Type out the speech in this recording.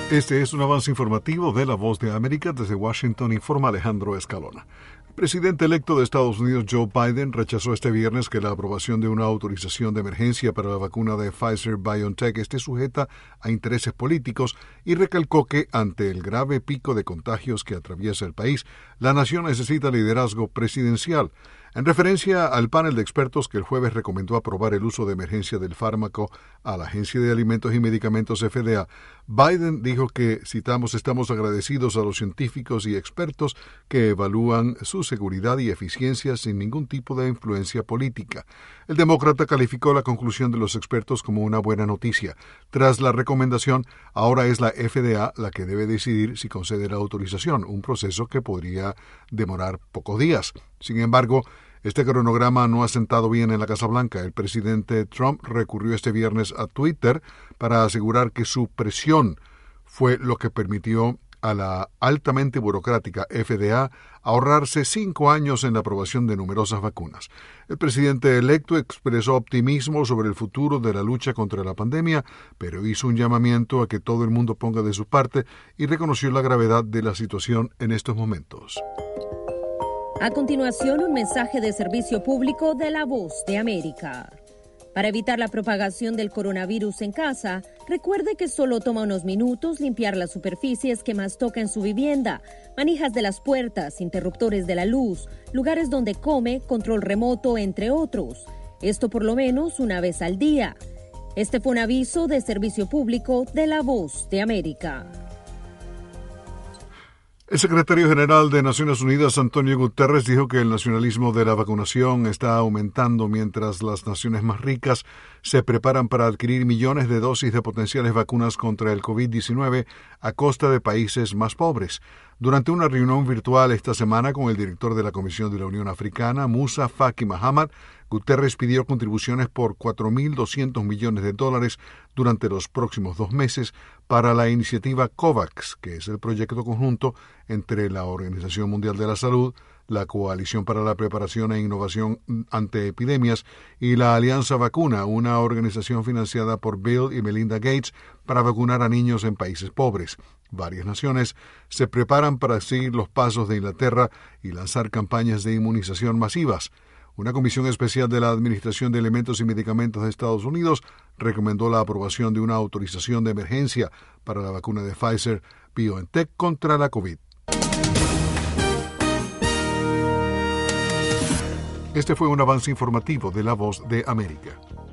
Este es un avance informativo de La Voz de América. Desde Washington informa Alejandro Escalona. El presidente electo de Estados Unidos, Joe Biden, rechazó este viernes que la aprobación de una autorización de emergencia para la vacuna de Pfizer-BioNTech esté sujeta a intereses políticos y recalcó que, ante el grave pico de contagios que atraviesa el país, la nación necesita liderazgo presidencial. En referencia al panel de expertos que el jueves recomendó aprobar el uso de emergencia del fármaco a la Agencia de Alimentos y Medicamentos FDA, Biden dijo que, citamos, estamos agradecidos a los científicos y expertos que evalúan su seguridad y eficiencia sin ningún tipo de influencia política. El demócrata calificó la conclusión de los expertos como una buena noticia. Tras la recomendación, ahora es la FDA la que debe decidir si concede la autorización, un proceso que podría demorar pocos días. Sin embargo, este cronograma no ha sentado bien en la Casa Blanca. El presidente Trump recurrió este viernes a Twitter para asegurar que su presión fue lo que permitió a la altamente burocrática FDA ahorrarse 5 años en la aprobación de numerosas vacunas. El presidente electo expresó optimismo sobre el futuro de la lucha contra la pandemia, pero hizo un llamamiento a que todo el mundo ponga de su parte y reconoció la gravedad de la situación en estos momentos. A continuación, un mensaje de servicio público de La Voz de América. Para evitar la propagación del coronavirus en casa, recuerde que solo toma unos minutos limpiar las superficies que más toca en su vivienda, manijas de las puertas, interruptores de la luz, lugares donde come, control remoto, entre otros. Esto por lo menos una vez al día. Este fue un aviso de servicio público de La Voz de América. El secretario general de Naciones Unidas, Antonio Guterres, dijo que el nacionalismo de la vacunación está aumentando mientras las naciones más ricas se preparan para adquirir millones de dosis de potenciales vacunas contra el COVID-19 a costa de países más pobres. Durante una reunión virtual esta semana con el director de la Comisión de la Unión Africana, Musa Faki Mahamat, Guterres pidió contribuciones por $4.200 millones durante los próximos 2 meses para la iniciativa COVAX, que es el proyecto conjunto entre la Organización Mundial de la Salud, la Coalición para la Preparación e Innovación ante Epidemias y la Alianza Vacuna, una organización financiada por Bill y Melinda Gates para vacunar a niños en países pobres. Varias naciones se preparan para seguir los pasos de Inglaterra y lanzar campañas de inmunización masivas. Una comisión especial de la Administración de Alimentos y Medicamentos de Estados Unidos recomendó la aprobación de una autorización de emergencia para la vacuna de Pfizer-BioNTech contra la COVID. Este fue un avance informativo de La Voz de América.